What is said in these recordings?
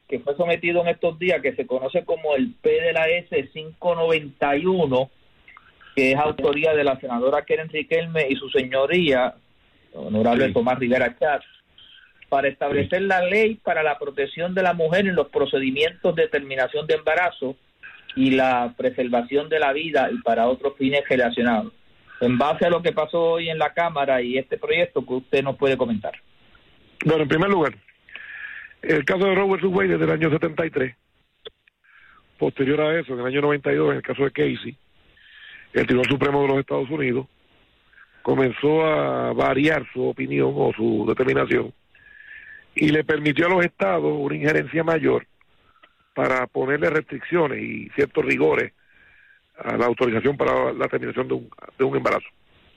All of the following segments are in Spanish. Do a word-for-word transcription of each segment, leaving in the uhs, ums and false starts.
que fue sometido en estos días, que se conoce como el P de la S quinientos noventa y uno, que es autoría de la senadora Keren Riquelme y su señoría, honorable sí. Tomás Rivera Chatz, para establecer sí. la ley para la protección de la mujer en los procedimientos de terminación de embarazo y la preservación de la vida y para otros fines relacionados. En base a lo que pasó hoy en la Cámara y este proyecto, que usted nos puede comentar. Bueno, en primer lugar, el caso de Roe versus Wade desde el año setenta y tres, posterior a eso, en el año noventa y dos, en el caso de Casey, el Tribunal Supremo de los Estados Unidos comenzó a variar su opinión o su determinación y le permitió a los estados una injerencia mayor para ponerle restricciones y ciertos rigores a la autorización para la terminación de un, de un embarazo.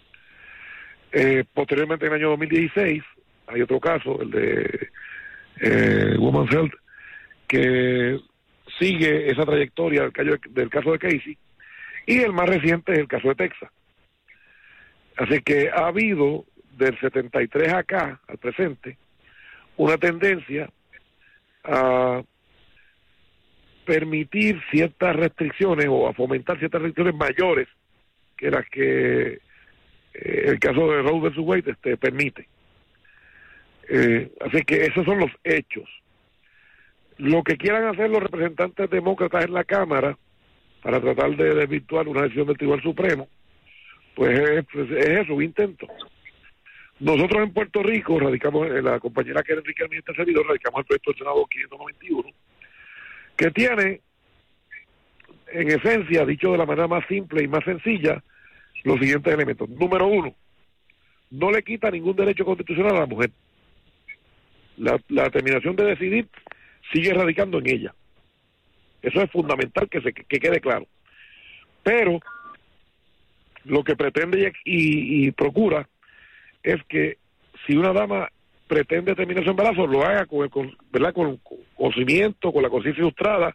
Eh, posteriormente, en el año dos mil dieciséis, hay otro caso, el de eh, Women's Health, que sigue esa trayectoria del caso, del caso de Casey, y el más reciente es el caso de Texas. Así que ha habido, del setenta y tres acá, al presente, una tendencia a permitir ciertas restricciones o a fomentar ciertas restricciones mayores que las que eh, el caso de Roe versus Wade este, permite. Eh, así que esos son los hechos. Lo que quieran hacer los representantes demócratas en la Cámara para tratar de desvirtuar una decisión del Tribunal Supremo, pues es, pues es eso, un intento. Nosotros en Puerto Rico radicamos, la compañera Keren Riquelme y este servidor, radicamos el proyecto del Senado quinientos noventa y uno, que tiene, en esencia, dicho de la manera más simple y más sencilla, los siguientes elementos. Número uno, no le quita ningún derecho constitucional a la mujer. La, la terminación de decidir sigue radicando en ella. Eso es fundamental que se que quede claro. Pero lo que pretende y, y procura es que si una dama pretende terminar su embarazo, lo haga con el con, ¿verdad? Con, con conocimiento, con la conciencia ilustrada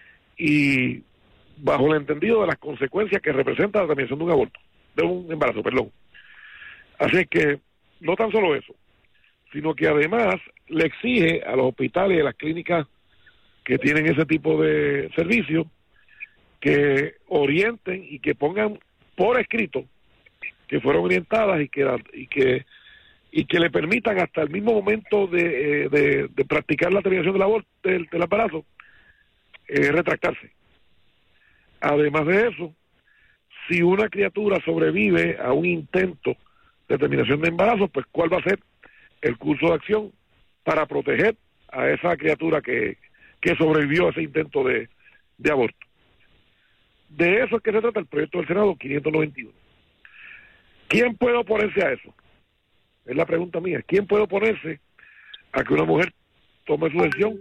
y bajo el entendido de las consecuencias que representa la terminación de un aborto, de un embarazo, perdón. Así que no tan solo eso, sino que además le exige a los hospitales y a las clínicas que tienen ese tipo de servicios que orienten y que pongan por escrito que fueron orientadas y que y que y que le permitan hasta el mismo momento de, de, de practicar la terminación del aborto, del, del embarazo, eh, retractarse. Además de eso, si una criatura sobrevive a un intento de terminación de embarazo, pues cuál va a ser el curso de acción para proteger a esa criatura que, que sobrevivió a ese intento de, de aborto. De eso es que se trata el proyecto del Senado quinientos noventa y uno. ¿Quién puede oponerse a eso? Es la pregunta mía. ¿Quién puede oponerse a que una mujer tome su decisión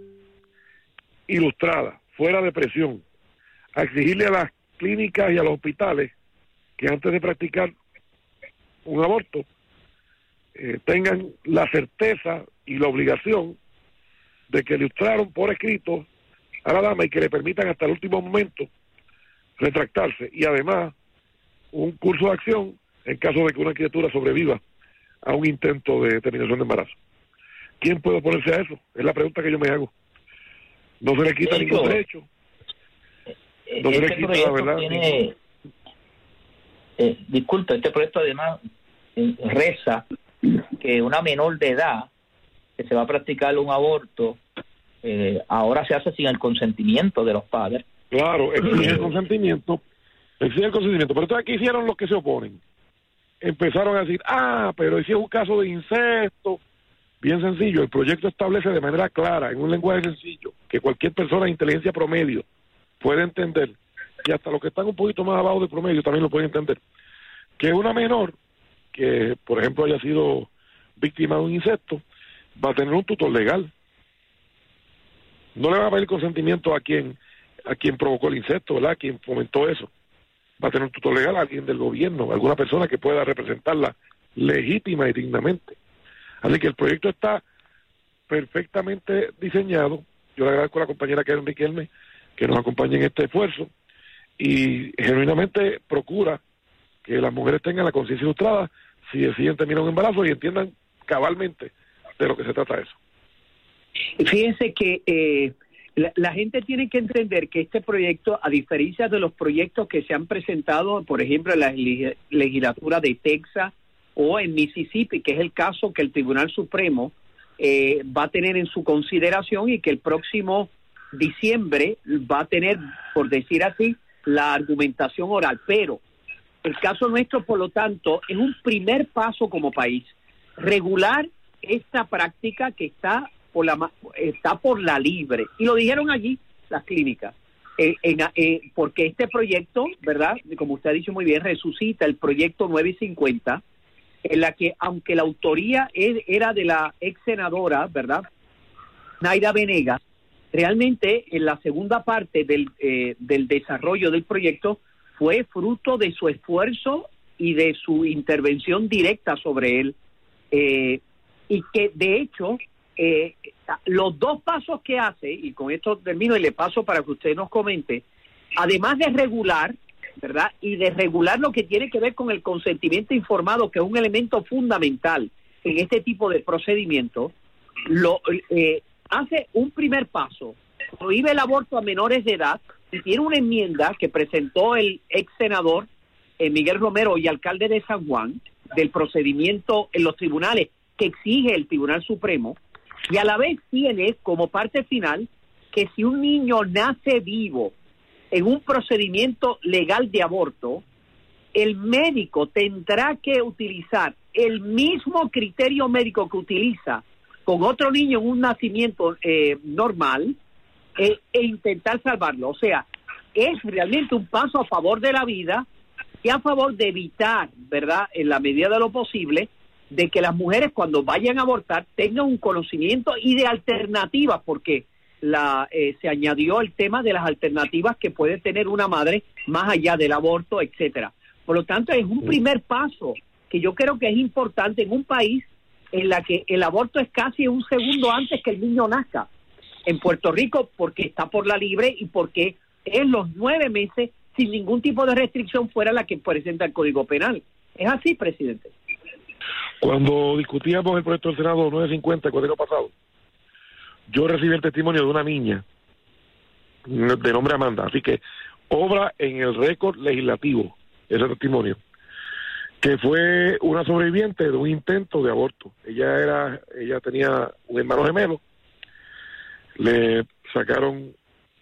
ilustrada, fuera de presión, a exigirle a las clínicas y a los hospitales que antes de practicar un aborto eh, tengan la certeza y la obligación de que ilustraron por escrito a la dama y que le permitan hasta el último momento retractarse, y además un curso de acción en caso de que una criatura sobreviva a un intento de terminación de embarazo? ¿Quién puede oponerse a eso? Es la pregunta que yo me hago. No se le quita Esto, ningún derecho. No se le quita la verdad. Tiene, eh, disculpe, este proyecto además eh, reza que una menor de edad que se va a practicar un aborto eh, ahora se hace sin el consentimiento de los padres. Claro, exige el consentimiento, exige el consentimiento. Pero entonces, ¿qué hicieron los que se oponen? Empezaron a decir, ah, pero si es un caso de incesto. Bien sencillo, el proyecto establece de manera clara, en un lenguaje sencillo, que cualquier persona de inteligencia promedio puede entender, y hasta los que están un poquito más abajo del promedio también lo pueden entender, que una menor que, por ejemplo, haya sido víctima de un incesto, va a tener un tutor legal. No le va a pedir consentimiento a quien a quien provocó el incesto, ¿verdad? A quien fomentó eso. Va a tener un tutor legal, alguien del gobierno, alguna persona que pueda representarla legítima y dignamente. Así que el proyecto está perfectamente diseñado. Yo le agradezco a la compañera Keren Riquelme que nos acompañe en este esfuerzo y genuinamente procura que las mujeres tengan la conciencia ilustrada si deciden terminar un embarazo y entiendan cabalmente de lo que se trata eso. Fíjense que eh, La, la gente tiene que entender que este proyecto, a diferencia de los proyectos que se han presentado, por ejemplo, en la legislatura de Texas o en Mississippi, que es el caso que el Tribunal Supremo eh, va a tener en su consideración y que el próximo diciembre va a tener, por decir así, la argumentación oral. Pero el caso nuestro, por lo tanto, es un primer paso como país, regular esta práctica que está por la está por la libre, y lo dijeron allí las clínicas, eh, en, eh, porque este proyecto, ¿verdad?, como usted ha dicho muy bien, resucita el proyecto nueve cincuenta, en la que, aunque la autoría es, era de la ex senadora, ¿verdad?, Naira Venegas, realmente en la segunda parte del, eh, del desarrollo del proyecto fue fruto de su esfuerzo y de su intervención directa sobre él, eh, y que de hecho eh, los dos pasos que hace, y con esto termino y le paso para que usted nos comente, además de regular, ¿verdad?, y de regular lo que tiene que ver con el consentimiento informado, que es un elemento fundamental en este tipo de procedimientos, lo eh, hace un primer paso, prohíbe el aborto a menores de edad, y tiene una enmienda que presentó el ex senador eh, Miguel Romero y alcalde de San Juan, del procedimiento en los tribunales que exige el Tribunal Supremo, y a la vez tiene como parte final que si un niño nace vivo en un procedimiento legal de aborto, el médico tendrá que utilizar el mismo criterio médico que utiliza con otro niño en un nacimiento eh, normal, eh, e intentar salvarlo. O sea, es realmente un paso a favor de la vida y a favor de evitar, ¿verdad?, en la medida de lo posible, de que las mujeres cuando vayan a abortar tengan un conocimiento y de alternativas, porque la eh, se añadió el tema de las alternativas que puede tener una madre más allá del aborto, etcétera. Por lo tanto, es un primer paso que yo creo que es importante en un país en la que el aborto es casi un segundo antes que el niño nazca. En Puerto Rico, porque está por la libre y porque es los nueve meses sin ningún tipo de restricción fuera la que presenta el Código Penal. Es así, presidente. Cuando discutíamos el proyecto del Senado nueve cincuenta el cuatrienio pasado, yo recibí el testimonio de una niña de nombre Amanda, así que obra en el récord legislativo ese testimonio, que fue una sobreviviente de un intento de aborto. Ella era, ella tenía un hermano gemelo, le sacaron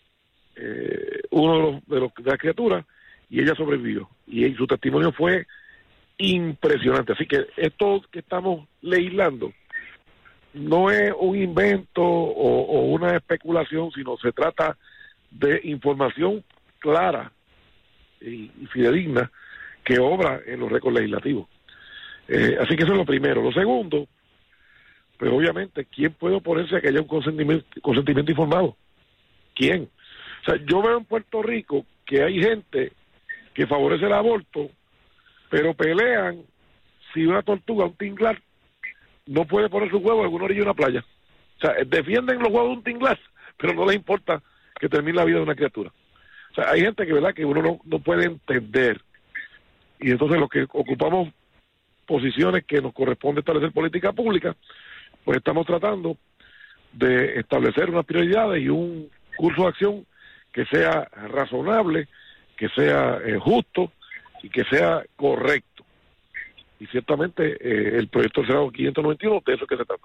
eh, uno de los, de los de las criaturas y ella sobrevivió, y su testimonio fue impresionante. Así que esto que estamos legislando no es un invento o, o una especulación, sino se trata de información clara y, y fidedigna que obra en los récords legislativos. Eh, así que eso es lo primero. Lo segundo, pues obviamente, ¿quién puede oponerse a que haya un consentimiento, consentimiento informado? ¿Quién? O sea, yo veo en Puerto Rico que hay gente que favorece el aborto, pero pelean si una tortuga, un tinglar, no puede poner sus huevos en alguna orilla de una playa. O sea, defienden los huevos de un tinglar, pero no les importa que termine la vida de una criatura. O sea, hay gente que, ¿verdad?, que uno no, no puede entender. Y entonces los que ocupamos posiciones que nos corresponde establecer política pública, pues estamos tratando de establecer unas prioridades y un curso de acción que sea razonable, que sea eh, justo y que sea correcto. Y ciertamente eh, el proyecto del Senado quinientos noventa y uno, de eso es que se trata.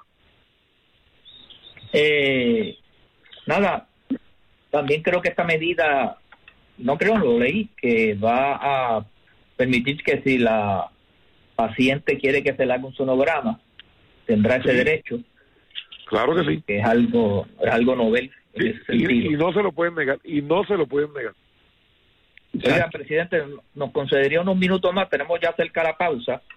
Eh, nada, también creo que esta medida, no creo, lo leí, que va a permitir que si la paciente quiere que se le haga un sonograma, tendrá ese sí. derecho. Claro que sí. Que es algo, es algo novel en sí, ese sentido. Y, y no se lo pueden negar, y no se lo pueden negar. Oiga, presidente, nos concedería unos minutos más, tenemos ya cerca la pausa.